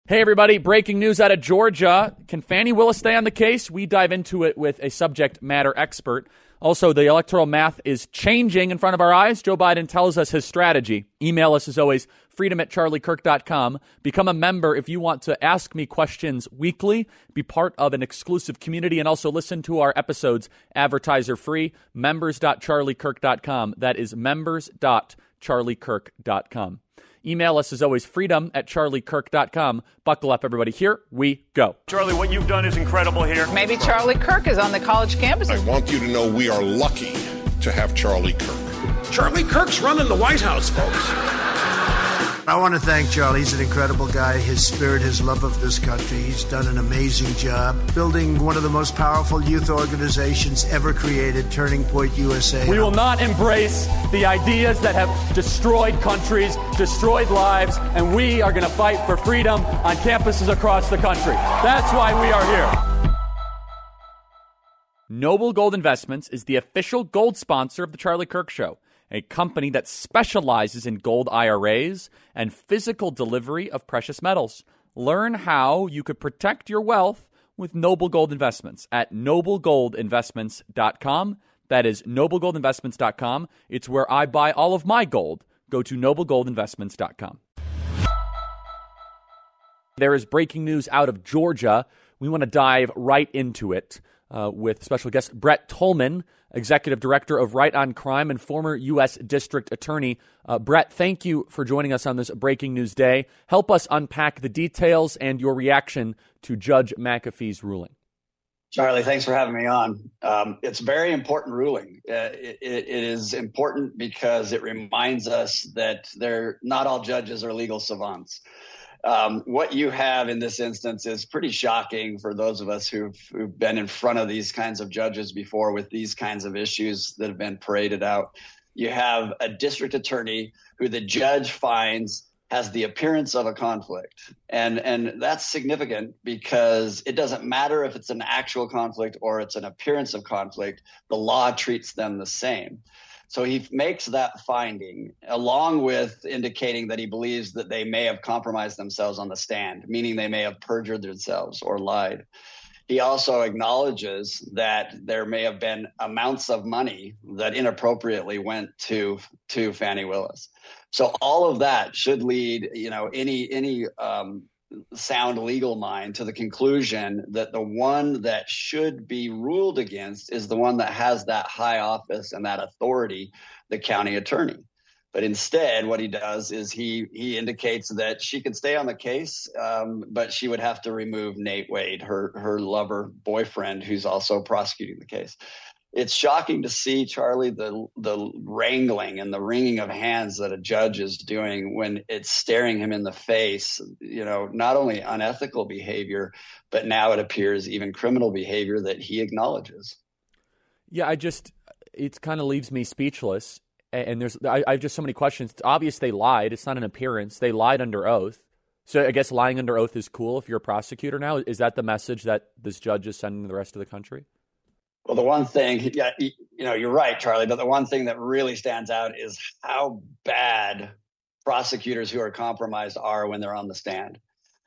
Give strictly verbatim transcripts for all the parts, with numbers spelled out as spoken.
Hey, everybody. Breaking news out of Georgia. Can Fani Willis stay on the case? We dive into it with a subject matter expert. Also, the electoral math is changing in front of our eyes. Joe Biden tells us his strategy. Email us, as always, freedom at charlie kirk dot com. Become a member if you want to ask me questions weekly, be part of an exclusive community, and also listen to our episodes advertiser-free. members dot charlie kirk dot com. That is members dot charlie kirk dot com. Email us, as always, freedom at charlie kirk dot com. Buckle up, everybody. Here we go. Charlie, what you've done is incredible here. Maybe Charlie Kirk is on the college campus. I want you to know we are lucky to have Charlie Kirk. Charlie Kirk's running the White House, folks. I want to thank Charlie. He's an incredible guy. His spirit, his love of this country. He's done an amazing job building one of the most powerful youth organizations ever created, Turning Point U S A. We will not embrace the ideas that have destroyed countries, destroyed lives, and we are going to fight for freedom on campuses across the country. That's why we are here. Noble Gold Investments is the official gold sponsor of The Charlie Kirk Show, a company that specializes in gold I R As and physical delivery of precious metals. Learn how you could protect your wealth with Noble Gold Investments at noble gold investments dot com. That is noble gold investments dot com. It's where I buy all of my gold. Go to noble gold investments dot com. There is breaking news out of Georgia. We want to dive right into it uh, with special guest Brett Tolman, Executive Director of Right on Crime and former U S District Attorney. Uh, Brett, thank you for joining us on this breaking news day. Help us unpack the details and your reaction to Judge McAfee's ruling. Charlie, thanks for having me on. Um, it's a very important ruling. Uh, it, it is important because it reminds us that they're not all judges are legal savants. Um, what you have in this instance is pretty shocking for those of us who've, who've been in front of these kinds of judges before with these kinds of issues that have been paraded out. You have a district attorney who the judge finds has the appearance of a conflict. And, and that's significant because it doesn't matter if it's an actual conflict or it's an appearance of conflict. The law treats them the same. So he makes that finding along with indicating that he believes that they may have compromised themselves on the stand, meaning they may have perjured themselves or lied. He also acknowledges that there may have been amounts of money that inappropriately went to to Fani Willis. So all of that should lead, you know, any any um, sound legal mind to the conclusion that the one that should be ruled against is the one that has that high office and that authority, the county attorney. But instead, what he does is he he indicates that she could stay on the case, um, but she would have to remove Nate Wade, her her lover boyfriend, who's also prosecuting the case. It's shocking to see, Charlie, the the wrangling and the wringing of hands that a judge is doing when it's staring him in the face. You know, not only unethical behavior, but now it appears even criminal behavior that he acknowledges. Yeah, I just it kind of leaves me speechless. And there's, I, I have just so many questions. It's obvious they lied. It's not an appearance. They lied under oath. So I guess lying under oath is cool if you're a prosecutor now. Is that the message that this judge is sending to the rest of the country? Well, the one thing, yeah, you know, you're right, Charlie, but the one thing that really stands out is how bad prosecutors who are compromised are when they're on the stand.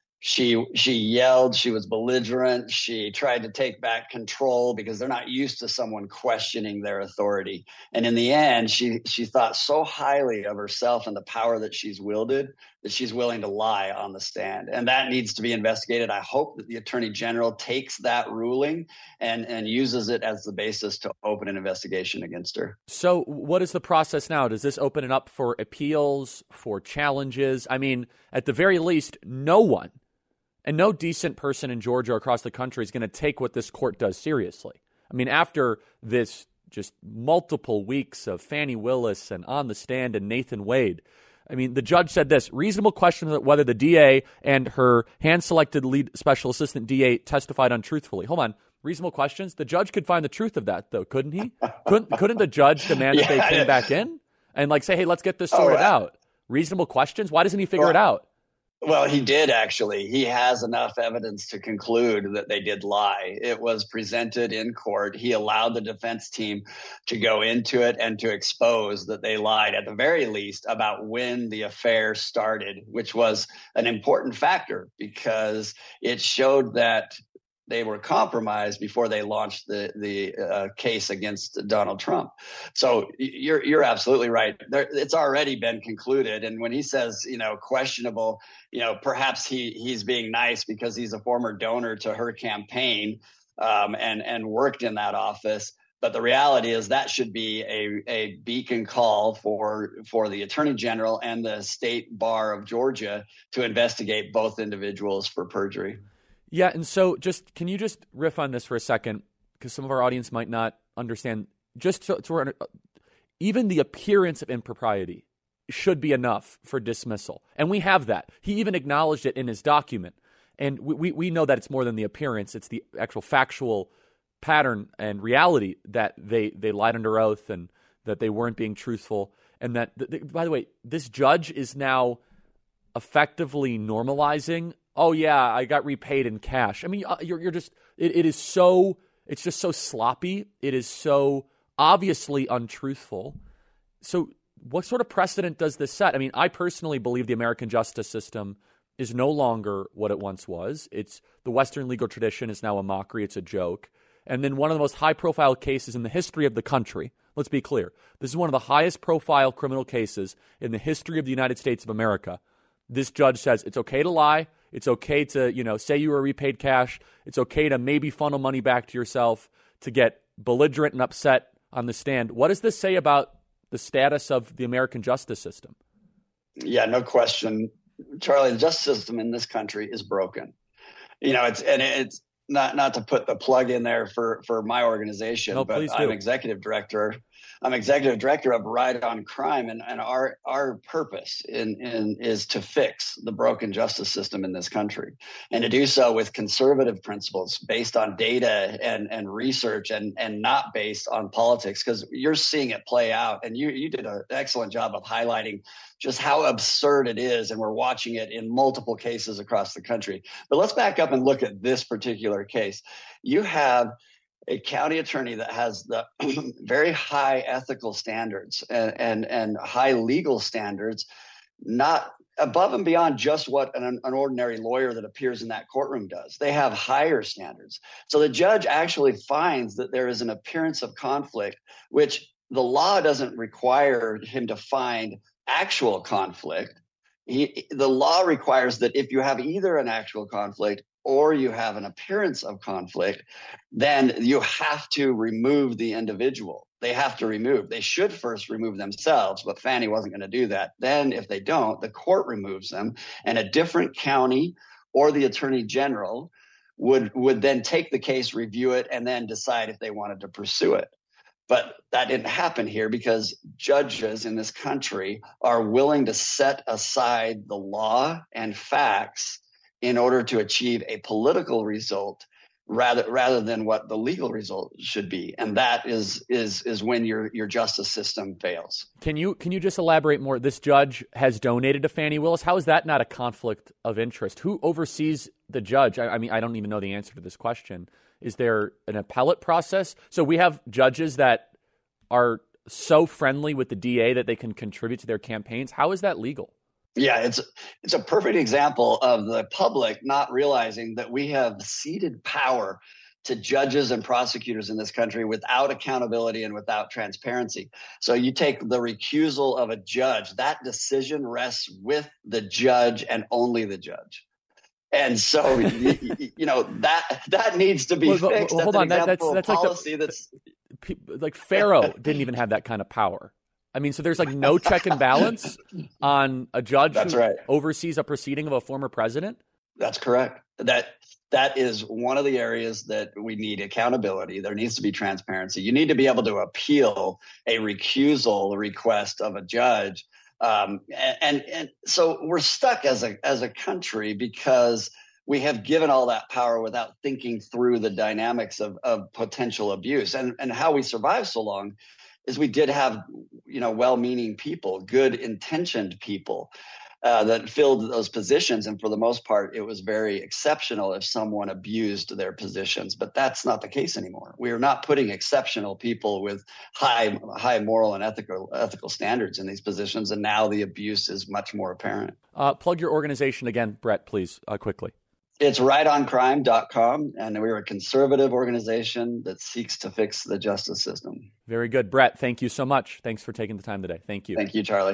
She she yelled, she was belligerent, she tried to take back control because they're not used to someone questioning their authority. And in the end, she she thought so highly of herself and the power that she's wielded that she's willing to lie on the stand. And that needs to be investigated. I hope that the Attorney General takes that ruling and, and uses it as the basis to open an investigation against her. So what is the process now? Does this open it up for appeals, for challenges? I mean, at the very least, no one and no decent person in Georgia or across the country is going to take what this court does seriously. I mean, after this just multiple weeks of Fani Willis and on the stand and Nathan Wade, I mean, the judge said this, reasonable question whether the D A and her hand-selected lead special assistant D A testified untruthfully. Hold on. Reasonable questions? The judge could find the truth of that, though, couldn't he? couldn't, couldn't the judge demand yeah, that they came back in and, like, say, hey, let's get this sorted oh, right. out? Reasonable questions? Why doesn't he figure well, it out? Well, he did actually. He has enough evidence to conclude that they did lie. It was presented in court. He allowed the defense team to go into it and to expose that they lied, at the very least, about when the affair started, which was an important factor because it showed that they were compromised before they launched the the uh, case against Donald Trump. So you're you're absolutely right. There, it's already been concluded. And when he says, you know, questionable, you know, perhaps he he's being nice because he's a former donor to her campaign um, and and worked in that office. But the reality is that should be a, a beacon call for for the Attorney General and the State Bar of Georgia to investigate both individuals for perjury. Yeah, and so just can you just riff on this for a second, because some of our audience might not understand. Just so, so even the appearance of impropriety should be enough for dismissal, and we have that. He even acknowledged it in his document, and we we, we know that it's more than the appearance; it's the actual factual pattern and reality that they they lied under oath and that they weren't being truthful, and that the, by the way, this judge is now effectively normalizing. Oh yeah, I got repaid in cash. I mean, you're you're just it, it is so it's just so sloppy. It is so obviously untruthful. So what sort of precedent does this set? I mean, I personally believe the American justice system is no longer what it once was. It's the Western legal tradition is now a mockery. It's a joke. And then one of the most high-profile cases in the history of the country. Let's be clear. This is one of the highest-profile criminal cases in the history of the United States of America. This judge says it's okay to lie. It's okay to, you know, say you were repaid cash. It's okay to maybe funnel money back to yourself, to get belligerent and upset on the stand. What does this say about the status of the American justice system? Yeah, no question. Charlie, the justice system in this country is broken. You know, it's and it's not not to put the plug in there for, for my organization, no, but I'm executive director. I'm executive director of Right on Crime, and, and our our purpose in, in is to fix the broken justice system in this country, and to do so with conservative principles based on data and, and research, and, and not based on politics, because you're seeing it play out, and you you did an excellent job of highlighting just how absurd it is, and we're watching it in multiple cases across the country. But let's back up and look at this particular case. You have a county attorney that has the very high ethical standards and, and, and high legal standards, not above and beyond just what an, an ordinary lawyer that appears in that courtroom does. They have higher standards. So the judge actually finds that there is an appearance of conflict, which the law doesn't require him to find actual conflict. He, the law requires that if you have either an actual conflict or you have an appearance of conflict, then you have to remove the individual. They have to remove. They should first remove themselves, but Fani wasn't going to do that. Then if they don't, the court removes them, and a different county or the attorney general would would then take the case, review it, and then decide if they wanted to pursue it. But that didn't happen here because judges in this country are willing to set aside the law and facts in order to achieve a political result rather rather than what the legal result should be. And that is is is when your your justice system fails. Can you can you just elaborate more? This judge has donated to Fani Willis. How is that not a conflict of interest? Who oversees the judge? I, I mean, I don't even know the answer to this question. Is there an appellate process? So we have judges that are so friendly with the D A that they can contribute to their campaigns. How is that legal? Yeah, it's it's a perfect example of the public not realizing that we have ceded power to judges and prosecutors in this country without accountability and without transparency. So you take the recusal of a judge, that decision rests with the judge and only the judge. And so, you, you know, that that needs to be well, fixed. Well, hold that's on, that, that's, that's policy like the, that's like Pharaoh didn't even have that kind of power. I mean, so there's like no check and balance on a judge That's who right. oversees a proceeding of a former president? That's correct. That that is one of the areas that we need accountability. There needs to be transparency. You need to be able to appeal a recusal request of a judge. Um, and, and and so we're stuck as a as a country because we have given all that power without thinking through the dynamics of, of potential abuse. And and how we survived so long is we did have, you know, well-meaning people, good-intentioned people. uh, that filled those positions. And for the most part, it was very exceptional if someone abused their positions. But that's not the case anymore. We are not putting exceptional people with high high moral and ethical ethical standards in these positions. And now the abuse is much more apparent. Uh, plug your organization again, Brett, please, uh, quickly. It's right on crime dot com, and we're a conservative organization that seeks to fix the justice system. Very good. Brett, thank you so much. Thanks for taking the time today. Thank you. Thank you, Charlie.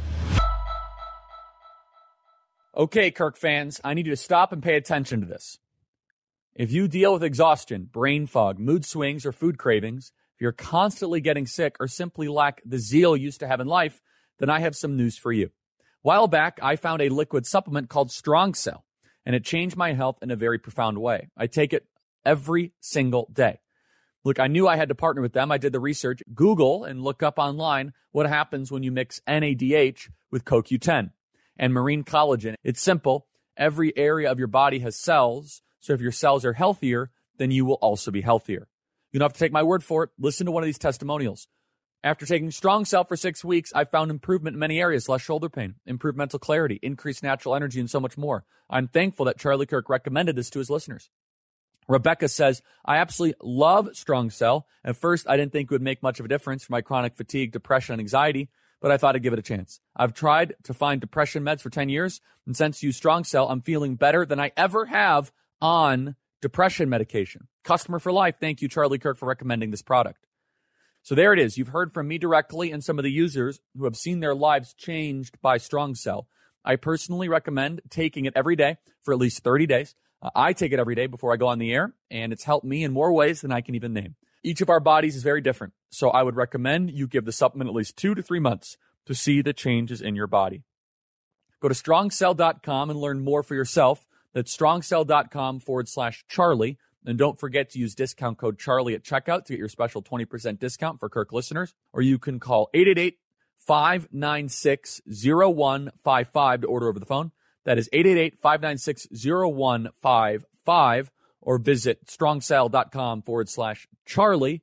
Okay, Kirk fans, I need you to stop and pay attention to this. If you deal with exhaustion, brain fog, mood swings, or food cravings, if you're constantly getting sick or simply lack the zeal you used to have in life, then I have some news for you. A while back, I found a liquid supplement called Strong Cell, and it changed my health in a very profound way. I take it every single day. Look, I knew I had to partner with them. I did the research, Google, and look up online what happens when you mix N A D H with C O Q ten and marine collagen. It's simple. Every area of your body has cells, so if your cells are healthier, then you will also be healthier. You don't have to take my word for it. Listen to one of these testimonials. After taking Strong Cell for six weeks, I found improvement in many areas, less shoulder pain, improved mental clarity, increased natural energy, and so much more. I'm thankful that Charlie Kirk recommended this to his listeners. Rebecca says, I absolutely love Strong Cell. At first, I didn't think it would make much of a difference for my chronic fatigue, depression, and anxiety, but I thought I'd give it a chance. I've tried to find depression meds for ten years, and since you Strong Cell, I'm feeling better than I ever have on depression medication. Customer for life. Thank you, Charlie Kirk, for recommending this product. So there it is. You've heard from me directly and some of the users who have seen their lives changed by Strong Cell. I personally recommend taking it every day for at least thirty days. Uh, I take it every day before I go on the air, and it's helped me in more ways than I can even name. Each of our bodies is very different, so I would recommend you give the supplement at least two to three months to see the changes in your body. Go to strong cell dot com and learn more for yourself. That's strongcell.com forward slash Charlie. And don't forget to use discount code Charlie at checkout to get your special twenty percent discount for Kirk listeners. Or you can call eight eight eight, five nine six, zero one five five to order over the phone. That is eight eight eight, five nine six, zero one five five. Or visit strongcell.com forward slash Charlie.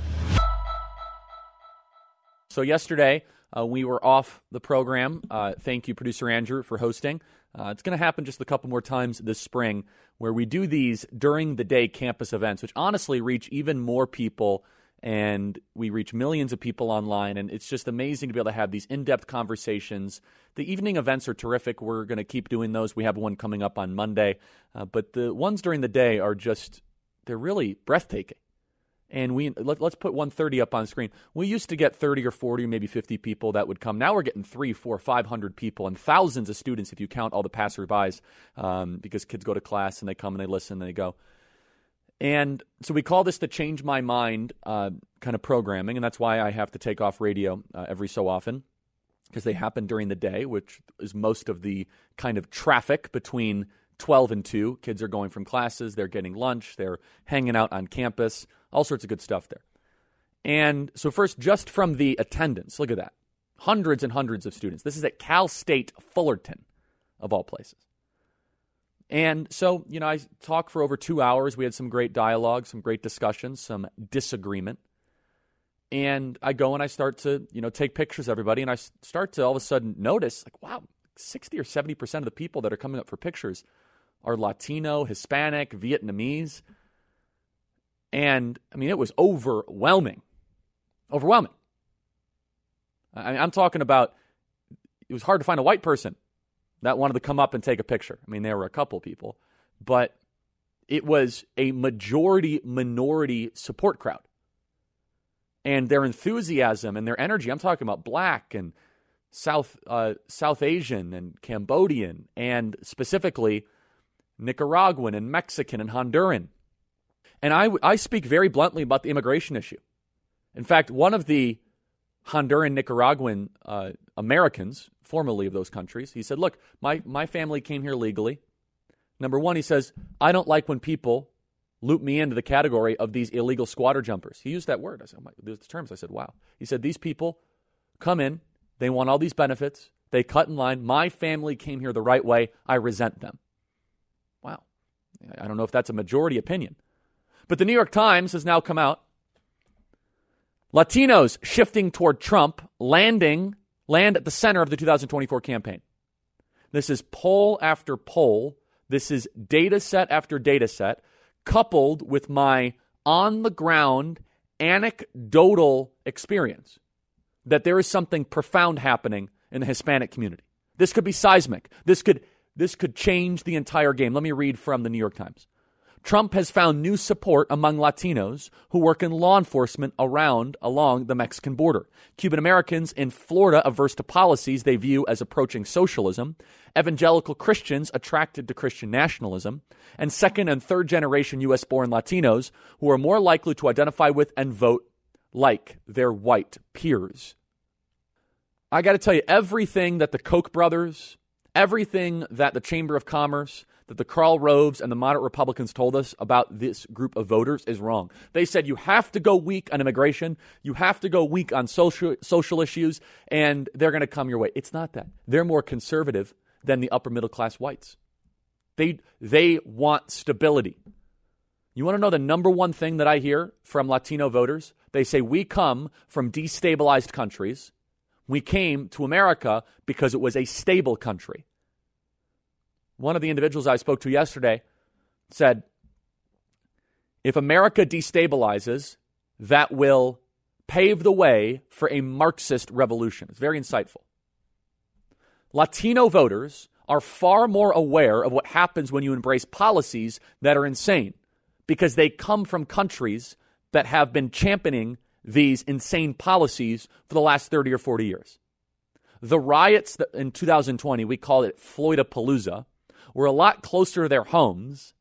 So yesterday, uh, we were off the program. Uh, thank you, Producer Andrew, for hosting. Uh, it's going to happen just a couple more times this spring where we do these during the day campus events, which honestly reach even more people, and we reach millions of people online, and it's just amazing to be able to have these in-depth conversations. The evening events are terrific. We're going to keep doing those. We have one coming up on Monday, uh, but the ones during the day are just, they're really breathtaking. And we let, let's put one thirty up on screen. We used to get thirty or forty, maybe fifty people that would come. Now we're getting three, four, five hundred people and thousands of students if you count all the passerbys, um, because kids go to class and they come and they listen and they go. And so we call this the Change My Mind uh, kind of programming, and that's why I have to take off radio uh, every so often, because they happen during the day, which is most of the kind of traffic between twelve and two. Kids are going from classes, they're getting lunch, they're hanging out on campus, all sorts of good stuff there. And so first, just from the attendance, look at that. Hundreds and hundreds of students. This is at Cal State Fullerton, of all places. And so, you know, I talked for over two hours. We had some great dialogue, some great discussions, some disagreement. And I go and I start to, you know, take pictures of everybody. And I start to all of a sudden notice, like, wow, sixty or seventy percent of the people that are coming up for pictures are Latino, Hispanic, Vietnamese. And, I mean, it was overwhelming. Overwhelming. I mean, I'm talking about, it was hard to find a white person that wanted to come up and take a picture. I mean, there were a couple people, but it was a majority-minority support crowd. And their enthusiasm and their energy, I'm talking about black and South uh, South Asian and Cambodian and specifically Nicaraguan and Mexican and Honduran. And I, I speak very bluntly about the immigration issue. In fact, one of the Honduran, Nicaraguan uh, Americans, formerly of those countries, he said, look, my, my family came here legally. Number one, he says, I don't like when people loop me into the category of these illegal squatter jumpers. He used that word. I said, oh my, those terms. I said, wow. He said, these people come in, they want all these benefits, they cut in line. My family came here the right way. I resent them. Wow. I don't know if that's a majority opinion. But the New York Times has now come out. Latinos shifting toward Trump, landing, land at the center of the two thousand twenty-four campaign. This is poll after poll. This is data set after data set, coupled with my on-the-ground anecdotal experience that there is something profound happening in the Hispanic community. This could be seismic. This could this could change the entire game. Let me read from the New York Times. Trump has found new support among Latinos who work in law enforcement around along the Mexican border. Cuban Americans in Florida averse to policies they view as approaching socialism, evangelical Christians attracted to Christian nationalism, and second and third generation U S-born Latinos who are more likely to identify with and vote like their white peers. I got to tell you, everything that the Koch brothers, everything that the Chamber of Commerce, that the Karl Roves and the moderate Republicans told us about this group of voters is wrong. They said you have to go weak on immigration, you have to go weak on social social issues, and they're going to come your way. It's not that. They're more conservative than the upper middle class whites. They they want stability. You want to know the number one thing that I hear from Latino voters? They say we come from destabilized countries. We came to America because it was a stable country. One of the individuals I spoke to yesterday said, if America destabilizes, that will pave the way for a Marxist revolution. It's very insightful. Latino voters are far more aware of what happens when you embrace policies that are insane because they come from countries that have been championing these insane policies for the last thirty or forty years. The riots that in two thousand twenty, we call it Floydapalooza, were a lot closer to their homes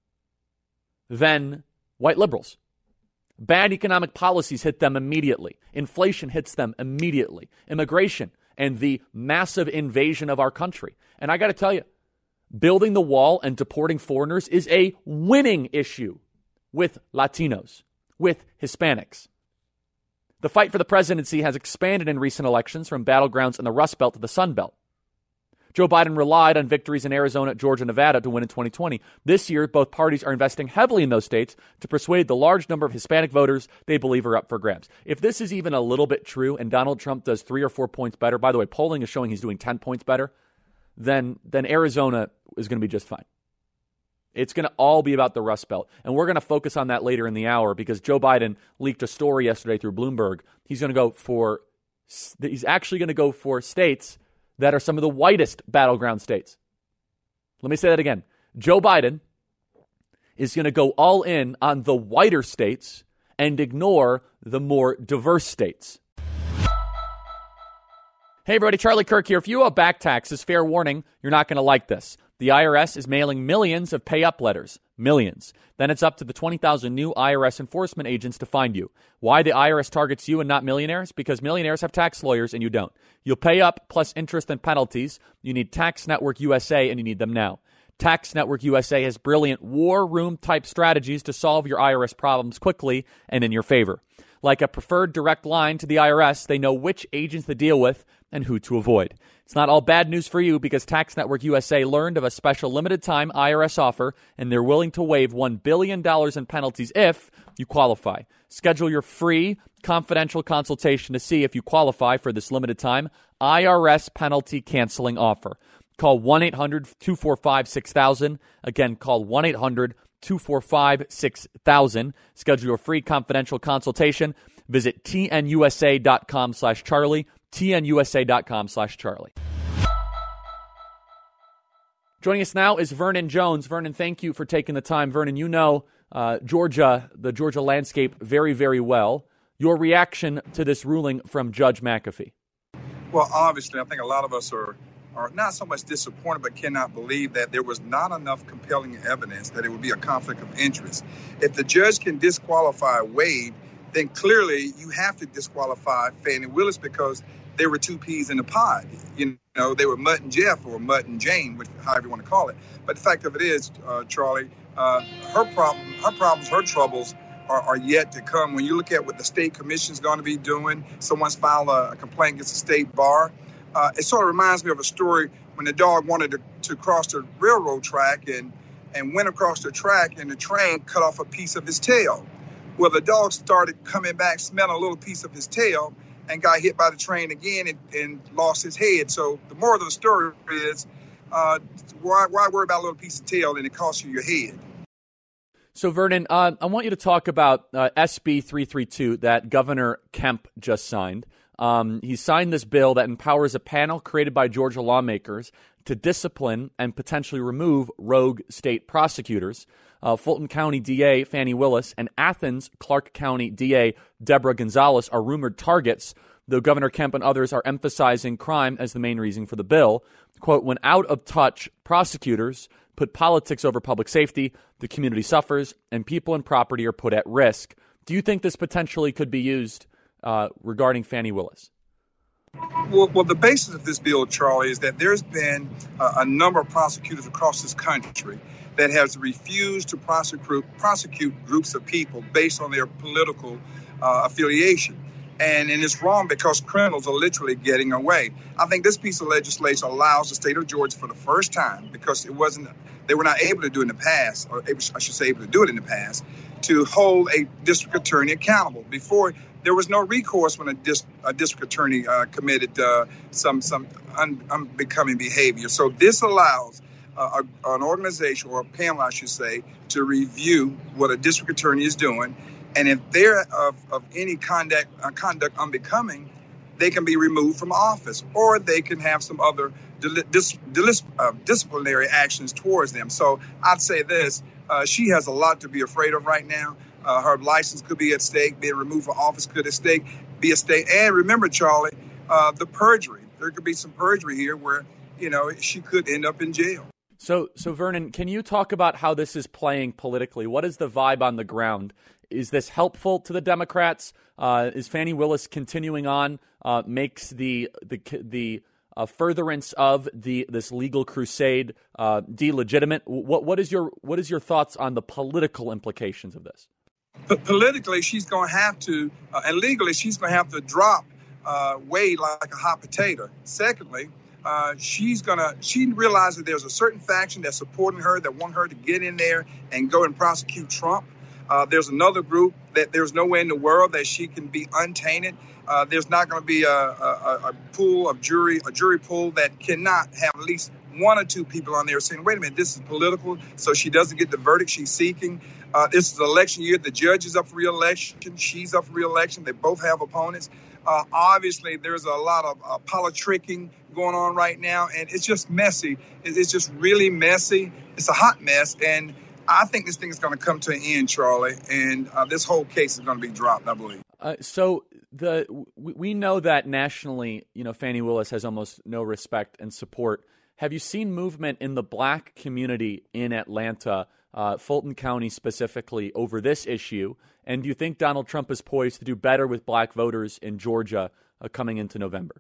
than white liberals. Bad economic policies hit them immediately. Inflation hits them immediately. Immigration and the massive invasion of our country. And I got to tell you, building the wall and deporting foreigners is a winning issue with Latinos, with Hispanics. The fight for the presidency has expanded in recent elections from battlegrounds in the Rust Belt to the Sun Belt. Joe Biden relied on victories in Arizona, Georgia, and Nevada to win in twenty twenty. This year, both parties are investing heavily in those states to persuade the large number of Hispanic voters they believe are up for grabs. If this is even a little bit true and Donald Trump does three or four points better, by the way, polling is showing he's doing ten points better, then, then Arizona is going to be just fine. It's going to all be about the Rust Belt. And we're going to focus on that later in the hour because Joe Biden leaked a story yesterday through Bloomberg. He's going to go for, he's actually going to go for states that are some of the whitest battleground states. Let me say that again. Joe Biden is going to go all in on the whiter states and ignore the more diverse states. Hey everybody, Charlie Kirk here. If you owe back taxes, fair warning, you're not going to like this. The I R S is mailing millions of pay-up letters. Millions. Then it's up to the twenty thousand new I R S enforcement agents to find you. Why the I R S targets you and not millionaires? Because millionaires have tax lawyers and you don't. You'll pay up plus interest and penalties. You need Tax Network U S A and you need them now. Tax Network U S A has brilliant war room type strategies to solve your I R S problems quickly and in your favor. Like a preferred direct line to the I R S, they know which agents to deal with and who to avoid. It's not all bad news for you because Tax Network U S A learned of a special limited-time I R S offer, and they're willing to waive one billion dollars in penalties if you qualify. Schedule your free, confidential consultation to see if you qualify for this limited-time I R S penalty canceling offer. Call one eight hundred two four five six thousand. Again, call one eight hundred two four five six thousand. Schedule your free confidential consultation. Visit tnusa.com slash Charlie. tnusa.com slash Charlie. Joining us now is Vernon Jones. Vernon, thank you for taking the time. Vernon, you know uh, Georgia, the Georgia landscape very, very well. Your reaction to this ruling from Judge McAfee? Well, obviously, I think a lot of us are, are not so much disappointed, but cannot believe that there was not enough compelling evidence that it would be a conflict of interest. If the judge can disqualify Wade, then clearly you have to disqualify Fani Willis because they were two peas in a pod. You know, they were Mutt and Jeff or Mutt and Jane, which, however you want to call it. But the fact of it is, uh, Charlie, uh, her problem, her problems, her troubles are, are yet to come. When you look at what the state commission is going to be doing, someone's filed a, a complaint against the state bar. Uh, it sort of reminds me of a story when the dog wanted to, to cross the railroad track and, and went across the track and the train cut off a piece of his tail. Well, the dog started coming back, smelling a little piece of his tail, and got hit by the train again and, and lost his head. So the moral of the story is uh, why, why worry about a little piece of tail and it costs you your head? So, Vernon, uh, I want you to talk about uh, S B three thirty-two that Governor Kemp just signed. Um, he signed this bill that empowers a panel created by Georgia lawmakers to discipline and potentially remove rogue state prosecutors. Uh, Fulton County D A Fannie Willis and Athens Clark County D A Deborah Gonzalez are rumored targets, though Governor Kemp and others are emphasizing crime as the main reason for the bill. Quote, when out of touch, prosecutors put politics over public safety, the community suffers, and people and property are put at risk. Do you think this potentially could be used uh, regarding Fannie Willis? Well, well, the basis of this bill, Charlie, is that there's been uh, a number of prosecutors across this country that has refused to prosecute, prosecute groups of people based on their political uh, affiliation. And, and it's wrong because criminals are literally getting away. I think this piece of legislation allows the state of Georgia for the first time, because it wasn't, they were not able to do it in the past, or able, I should say able to do it in the past, to hold a district attorney accountable. Before, there was no recourse when a, dis, a district attorney uh, committed uh, some some un, unbecoming behavior. So this allows uh, a, an organization, or a panel, I should say, to review what a district attorney is doing. And if they're of, of any conduct, uh, conduct unbecoming, they can be removed from office, or they can have some other dis, dis, uh, disciplinary actions towards them. So I'd say this, uh, she has a lot to be afraid of right now. Uh, her license could be at stake, being removed from office could at stake, be at stake. And remember, Charlie, uh, the perjury. There could be some perjury here where, you know, she could end up in jail. So, so Vernon, can you talk about how this is playing politically? What is the vibe on the ground? Is this helpful to the Democrats? Uh, is Fannie Willis continuing on uh, makes the the the uh, furtherance of the this legal crusade uh, delegitimate? What what is your what is your thoughts on the political implications of this? But politically, she's going to have to, uh, and legally, she's going to have to drop uh, Wade like a hot potato. Secondly, Uh, she's gonna. She realizes that there's a certain faction that's supporting her, that want her to get in there and go and prosecute Trump. Uh, there's another group that there's no way in the world that she can be untainted. Uh, there's not going to be a, a, a pool of jury, a jury pool that cannot have at least one or two people on there saying, "Wait a minute, this is political," so she doesn't get the verdict she's seeking. Uh, this is election year. The judge is up for re-election. She's up for re-election. They both have opponents. Uh, obviously, there's a lot of uh, politicking going on right now, and it's just messy. It's just really messy. It's a hot mess, and I think this thing is going to come to an end, Charlie, and uh, this whole case is going to be dropped, I believe. Uh, so the we know that nationally, you know, Fannie Willis has almost no respect and support. Have you seen movement in the black community in Atlanta, uh, Fulton County specifically, over this issue? And do you think Donald Trump is poised to do better with black voters in Georgia uh, coming into November?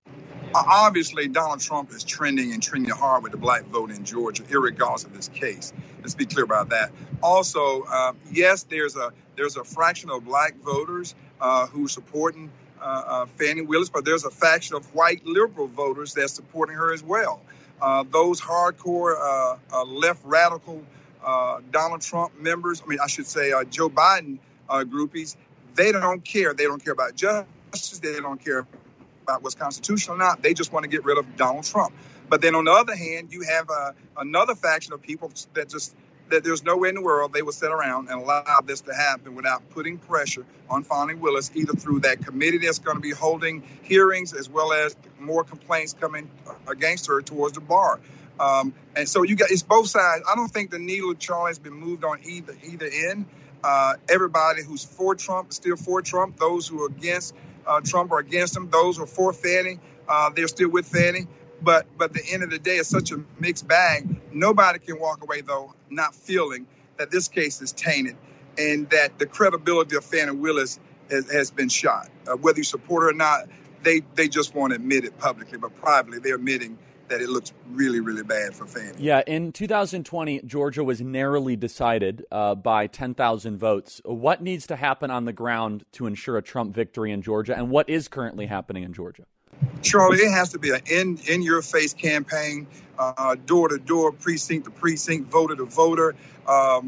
Obviously, Donald Trump is trending and trending hard with the black vote in Georgia, irregardless of this case. Let's be clear about that. Also, uh, yes, there's a there's a fraction of black voters uh, who are supporting uh, uh, Fannie Willis, but there's a faction of white liberal voters that's supporting her as well. Uh, those hardcore uh, uh, left radical uh, Donald Trump members, I mean, I should say uh, Joe Biden uh, groupies, they don't care. They don't care about justice. They don't care about what's constitutional or not. They just want to get rid of Donald Trump. But then on the other hand, you have uh, another faction of people that just, that there's no way in the world they will sit around and allow this to happen without putting pressure on Fannie Willis, either through that committee that's going to be holding hearings, as well as more complaints coming against her towards the bar. Um, and so you got, it's both sides. I don't think the needle, Charlie, has been moved on either, either end. Uh, everybody who's for Trump is still for Trump. Those who are against Uh, Trump are against him. Those who are for Fannie, uh, they're still with Fannie. But but at the end of the day, it's such a mixed bag. Nobody can walk away, though, not feeling that this case is tainted and that the credibility of Fannie Willis has, has been shot. Uh, whether you support her or not, they, they just won't admit it publicly. But privately, they're admitting that it looks really, really bad for Fannie. Yeah, in two thousand twenty, Georgia was narrowly decided uh, by ten thousand votes. What needs to happen on the ground to ensure a Trump victory in Georgia, and what is currently happening in Georgia? Charlie, it has to be an in, in-your-face campaign, uh, door-to-door, precinct to precinct, voter to voter. Um,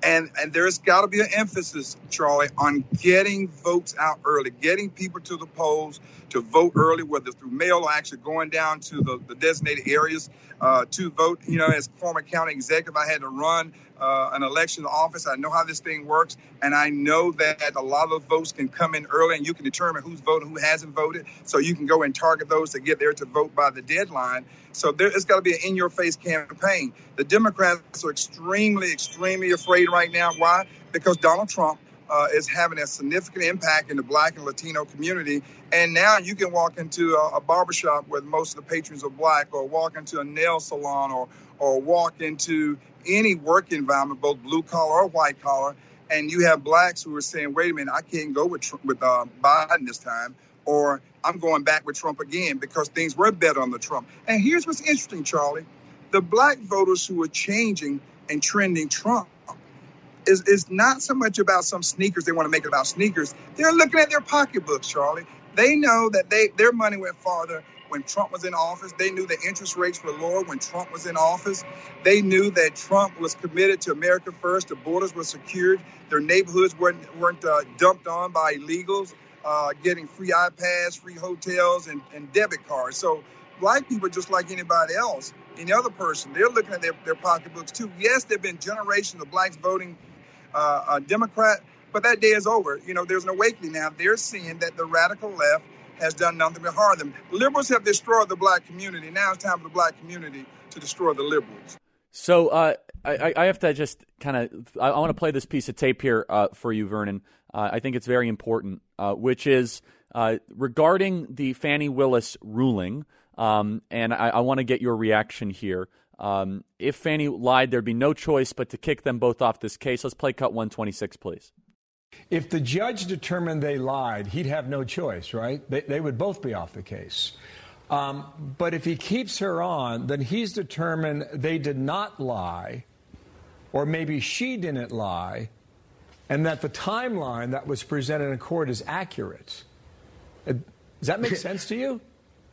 And and there's got to be an emphasis, Charlie, on getting votes out early, getting people to the polls to vote early, whether through mail or actually going down to the, the designated areas uh, to vote. You know, as former county executive, I had to run uh, an election office. I know how this thing works, and I know that a lot of those votes can come in early, and you can determine who's voted, who hasn't voted, so you can go and target those to get there to vote by the deadline. So there, it's got to be an in-your-face campaign. The Democrats are extremely, extremely afraid right now. Why? Because Donald Trump uh, is having a significant impact in the Black and Latino community. And now you can walk into a, a barbershop where most of the patrons are Black, or walk into a nail salon, or or walk into any work environment, both blue collar or white collar, and you have Blacks who are saying, wait a minute, I can't go with, with uh, Biden this time, or I'm going back with Trump again because things were better under Trump. And here's what's interesting, Charlie. The Black voters who are changing and trending Trump is, is not so much about some sneakers. They want to make it about sneakers. They're looking at their pocketbooks, Charlie. They know that they their money went farther when Trump was in office. They knew the interest rates were lower when Trump was in office. They knew that Trump was committed to America first. The borders were secured. Their neighborhoods weren't, weren't uh, dumped on by illegals, uh, getting free iPads, free hotels, and, and debit cards. So Black people, just like anybody else, any other person, they're looking at their, their pocketbooks too. Yes, there have been generations of Blacks voting uh, uh, Democrat, but that day is over. You know, there's an awakening now. They're seeing that the radical left has done nothing but harm them. Liberals have destroyed the Black community. Now it's time for the Black community to destroy the liberals. So uh, I, I have to just kind of, I, I want to play this piece of tape here uh, for you, Vernon. Uh, I think it's very important, uh, which is uh, regarding the Fani Willis ruling, um, and I, I want to get your reaction here. Um, if Fani lied, there'd be no choice but to kick them both off this case. Let's play cut one twenty-six, please. If the judge determined they lied, he'd have no choice, right? They, they would both be off the case. Um, but if he keeps her on, then he's determined they did not lie, or maybe she didn't lie, and that the timeline that was presented in court is accurate. Does that make sense to you?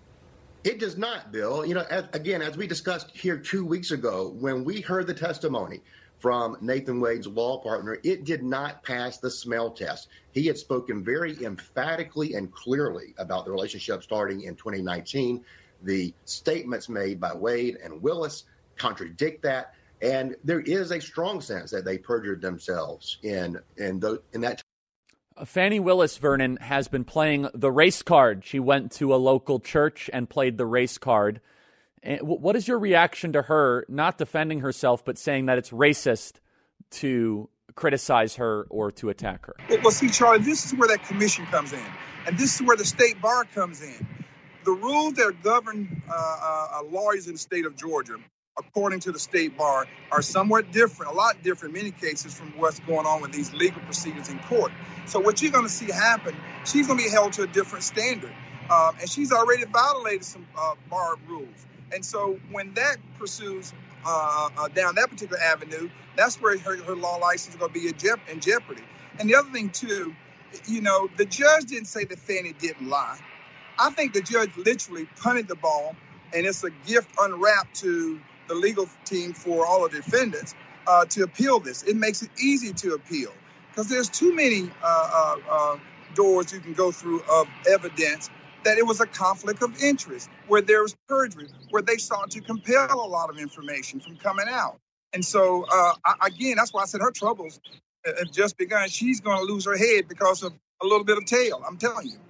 It does not, Bill. You know, as, again, as we discussed here two weeks ago, when we heard the testimony from Nathan Wade's law partner, it did not pass the smell test. He had spoken very emphatically and clearly about the relationship starting in twenty nineteen. The statements made by Wade and Willis contradict that, and there is a strong sense that they perjured themselves in in, the, in that. Fani Willis, Vernon, has been playing the race card. She went to a local church and played the race card. What is your reaction to her not defending herself, but saying that it's racist to criticize her or to attack her? Well, see, Charlie, this is where that commission comes in. And this is where the state bar comes in. The rules that govern uh, uh, lawyers in the state of Georgia, according to the state bar, are somewhat different, a lot different in many cases from what's going on with these legal proceedings in court. So what you're going to see happen, she's going to be held to a different standard. Um, and she's already violated some uh, bar rules. And so when that pursues uh, uh, down that particular avenue, that's where her, her law license is going to be in, je- in jeopardy. And the other thing, too, you know, the judge didn't say that Fani didn't lie. I think the judge literally punted the ball, and it's a gift unwrapped to the legal team for all the defendants uh, to appeal this. It makes it easy to appeal because there's too many uh, uh, uh, doors you can go through of evidence that it was a conflict of interest, where there was perjury, where they sought to compel a lot of information from coming out. And so, uh, I, again, that's why I said her troubles have just begun. She's going to lose her head because of a little bit of tail, I'm telling you.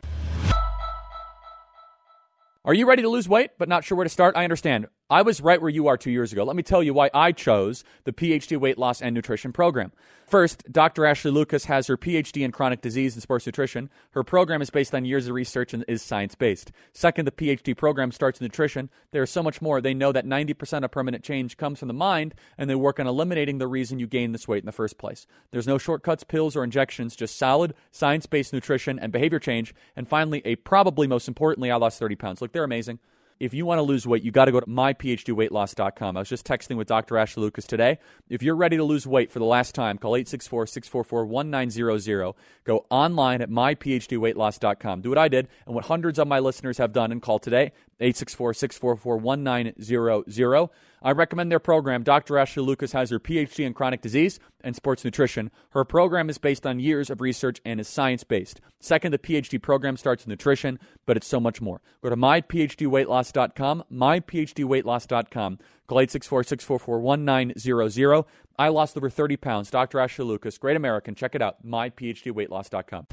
Are you ready to lose weight but not sure where to start? I understand. I was right where you are two years ago. Let me tell you why I chose the P H D Weight Loss and Nutrition Program. First, Doctor Ashley Lucas has her P H D in chronic disease and sports nutrition. Her program is based on years of research and is science-based. Second, the P H D program starts with nutrition. There's so much more. They know that ninety percent of permanent change comes from the mind, and they work on eliminating the reason you gain this weight in the first place. There's no shortcuts, pills, or injections, just solid, science-based nutrition and behavior change. And finally, a probably most importantly, I lost thirty pounds. Look, they're amazing. If you want to lose weight, you got to go to my P H D weight loss dot com. I was just texting with Doctor Ashley Lucas today. If you're ready to lose weight for the last time, call eight six four, six four four, one nine zero zero. Go online at my P H D weight loss dot com. Do what I did and what hundreds of my listeners have done and call today, eight six four, six four four, one nine zero zero. I recommend their program. Doctor Ashley Lucas has her P H D in chronic disease and sports nutrition. Her program is based on years of research and is science-based. Second, the P H D program starts with nutrition, but it's so much more. Go to my p h d weight loss dot com, my p h d weight loss dot com. Call eight six four, six four four, one nine zero zero. I lost over thirty pounds. Doctor Ashley Lucas, great American. Check it out, my p h d weight loss dot com.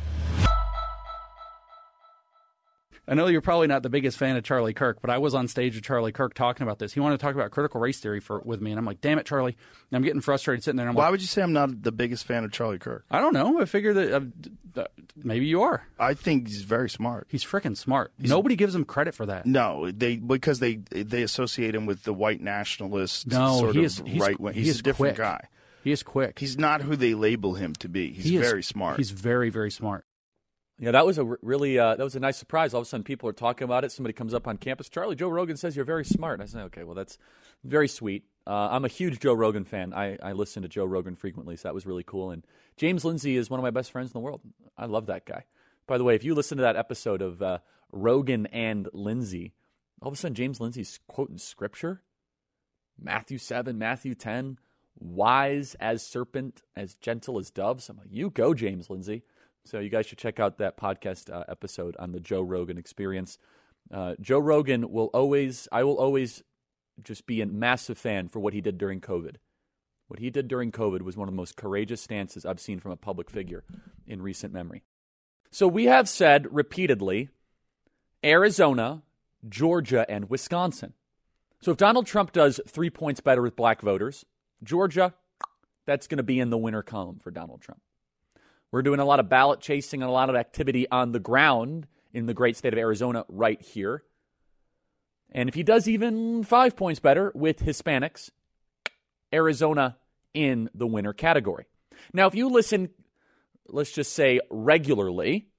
I know you're probably not the biggest fan of Charlie Kirk, but I was on stage with Charlie Kirk talking about this. He wanted to talk about critical race theory for with me, and I'm like, damn it, Charlie. And I'm getting frustrated sitting there. And I'm Why like, would you say I'm not the biggest fan of Charlie Kirk? I don't know. I figure that uh, th- maybe you are. I think he's very smart. He's freaking smart. He's, Nobody gives him credit for that. No, they because they they associate him with the white nationalist no, sort he of is, he's, right wing. He's he is a different quick. guy. He is quick. He's not who they label him to be. He's he very is, smart. He's very, very smart. Yeah, that was a really uh, that was a nice surprise. All of a sudden, people are talking about it. Somebody comes up on campus. Charlie, Joe Rogan says you're very smart. I said, okay, well, that's very sweet. Uh, I'm a huge Joe Rogan fan. I, I listen to Joe Rogan frequently, so that was really cool. And James Lindsay is one of my best friends in the world. I love that guy. By the way, if you listen to that episode of uh, Rogan and Lindsay, all of a sudden James Lindsay's quoting scripture, Matthew seven, Matthew ten, wise as serpent, as gentle as doves. I'm like, you go, James Lindsay. So you guys should check out that podcast uh, episode on the Joe Rogan experience. Uh, Joe Rogan will always, I will always just be a massive fan for what he did during COVID. What he did during COVID was one of the most courageous stances I've seen from a public figure in recent memory. So we have said repeatedly, Arizona, Georgia, and Wisconsin. So if Donald Trump does three points better with black voters, Georgia, that's going to be in the winner column for Donald Trump. We're doing a lot of ballot chasing and a lot of activity on the ground in the great state of Arizona right here. And if he does even five points better with Hispanics, Arizona in the winner category. Now, if you listen, let's just say regularly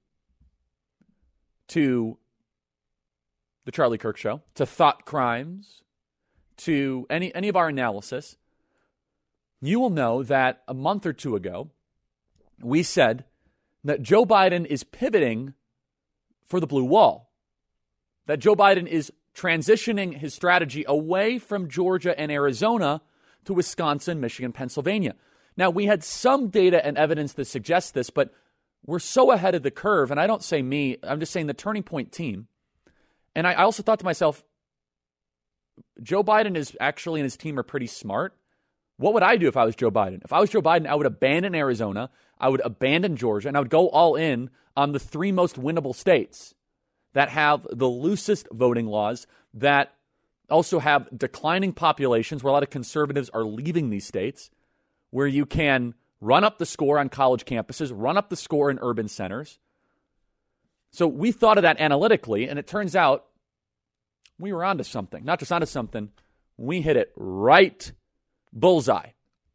to the Charlie Kirk Show, to Thought Crimes, to any, any of our analysis, you will know that a month or two ago, we said that Joe Biden is pivoting for the blue wall, that Joe Biden is transitioning his strategy away from Georgia and Arizona to Wisconsin, Michigan, Pennsylvania. Now, we had some data and evidence that suggests this, but we're so ahead of the curve, and I don't say me, I'm just saying the Turning Point team. And I also thought to myself, Joe Biden is actually and his team are pretty smart. What would I do if I was Joe Biden? If I was Joe Biden, I would abandon Arizona, I would abandon Georgia, and I would go all in on the three most winnable states that have the loosest voting laws, that also have declining populations where a lot of conservatives are leaving these states, where you can run up the score on college campuses, run up the score in urban centers. So we thought of that analytically, and it turns out we were onto something. Not just onto something, we hit it right bullseye.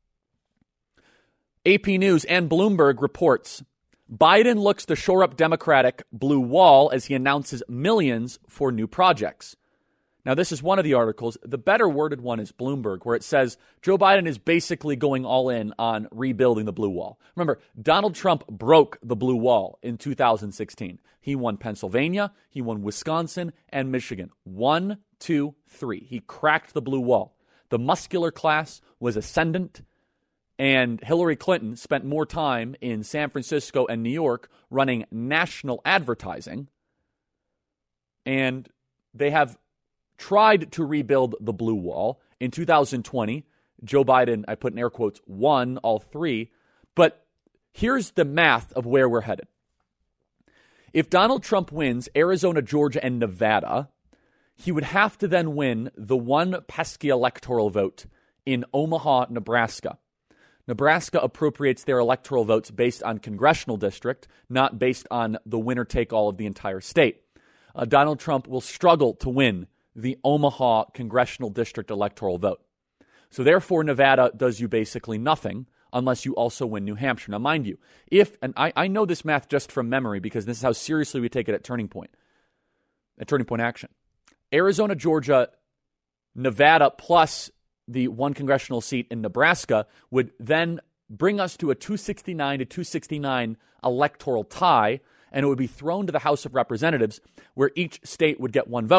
A P News and Bloomberg reports Biden looks to shore up Democratic blue wall as he announces millions for new projects. Now, this is one of the articles. The better worded one is Bloomberg, where it says Joe Biden is basically going all in on rebuilding the blue wall. Remember, Donald Trump broke the blue wall in two thousand sixteen. He won Pennsylvania, he won Wisconsin, and Michigan. One, two, three. He cracked the blue wall. The muscular class was ascendant, and Hillary Clinton spent more time in San Francisco and New York running national advertising, and they have tried to rebuild the blue wall. In two thousand twenty, Joe Biden, I put in air quotes, won all three. But here's the math of where we're headed. If Donald Trump wins Arizona, Georgia, and Nevada, he would have to then win the one pesky electoral vote in Omaha, Nebraska. Nebraska appropriates their electoral votes based on congressional district, not based on the winner-take-all of the entire state. Uh, Donald Trump will struggle to win the Omaha congressional district electoral vote. So therefore, Nevada does you basically nothing unless you also win New Hampshire. Now, mind you, if, and I, I know this math just from memory because this is how seriously we take it at Turning Point, at Turning Point Action. Arizona, Georgia, Nevada, plus the one congressional seat in Nebraska would then bring us to a two sixty-nine to two sixty-nine electoral tie, and it would be thrown to the House of Representatives, where each state would get one vote.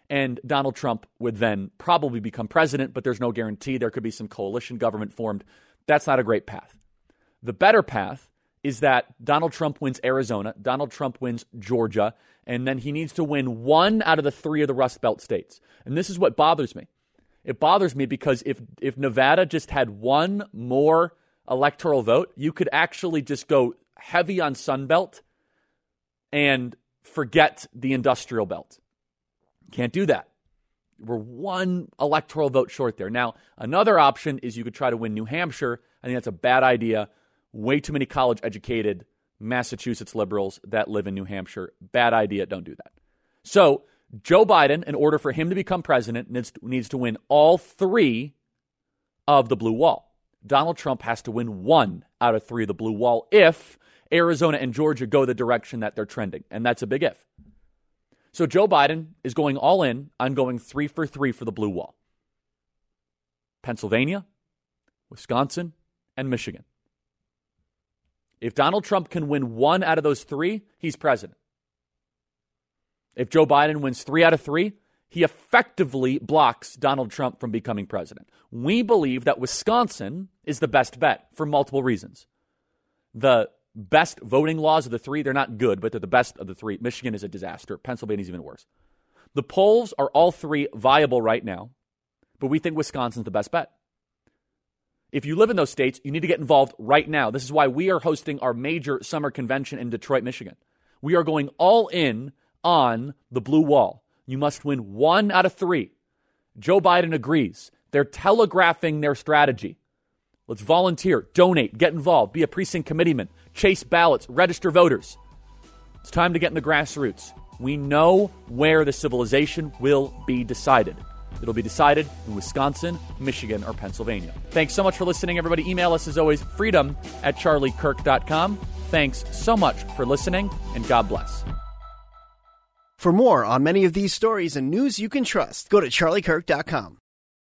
and Donald Trump would then probably become president, but there's no guarantee. There could be some coalition government formed. That's not a great path. The better path is that Donald Trump wins Arizona, Donald Trump wins Georgia, and then he needs to win one out of the three of the Rust Belt states. And this is what bothers me. It bothers me because if if Nevada just had one more electoral vote, you could actually just go heavy on Sun Belt and forget the industrial belt. Can't do that. We're one electoral vote short there. Now, another option is you could try to win New Hampshire. I think that's a bad idea. Way too many college-educated Massachusetts liberals that live in New Hampshire. Bad idea. Don't do that. So Joe Biden, in order for him to become president, needs to, needs to win all three of the blue wall. Donald Trump has to win one out of three of the blue wall if Arizona and Georgia go the direction that they're trending. And that's a big if. So Joe Biden is going all in on going three for three for the blue wall. Pennsylvania, Wisconsin, and Michigan. If Donald Trump can win one out of those three, he's president. If Joe Biden wins three out of three, he effectively blocks Donald Trump from becoming president. We believe that Wisconsin is the best bet for multiple reasons. The best voting laws of the three, they're not good, but they're the best of the three. Michigan is a disaster. Pennsylvania is even worse. The polls are all three viable right now, but we think Wisconsin's the best bet. If you live in those states, you need to get involved right now. This is why we are hosting our major summer convention in Detroit, Michigan. We are going all in on the blue wall. You must win one out of three. Joe Biden agrees. They're telegraphing their strategy. Let's volunteer, donate, get involved, be a precinct committeeman, chase ballots, register voters. It's time to get in the grassroots. We know where the civilization will be decided. It'll be decided in Wisconsin, Michigan, or Pennsylvania. Thanks so much for listening, everybody. Email us, as always, freedom at charlie kirk dot com. Thanks so much for listening, and God bless. For more on many of these stories and news you can trust, go to charlie kirk dot com.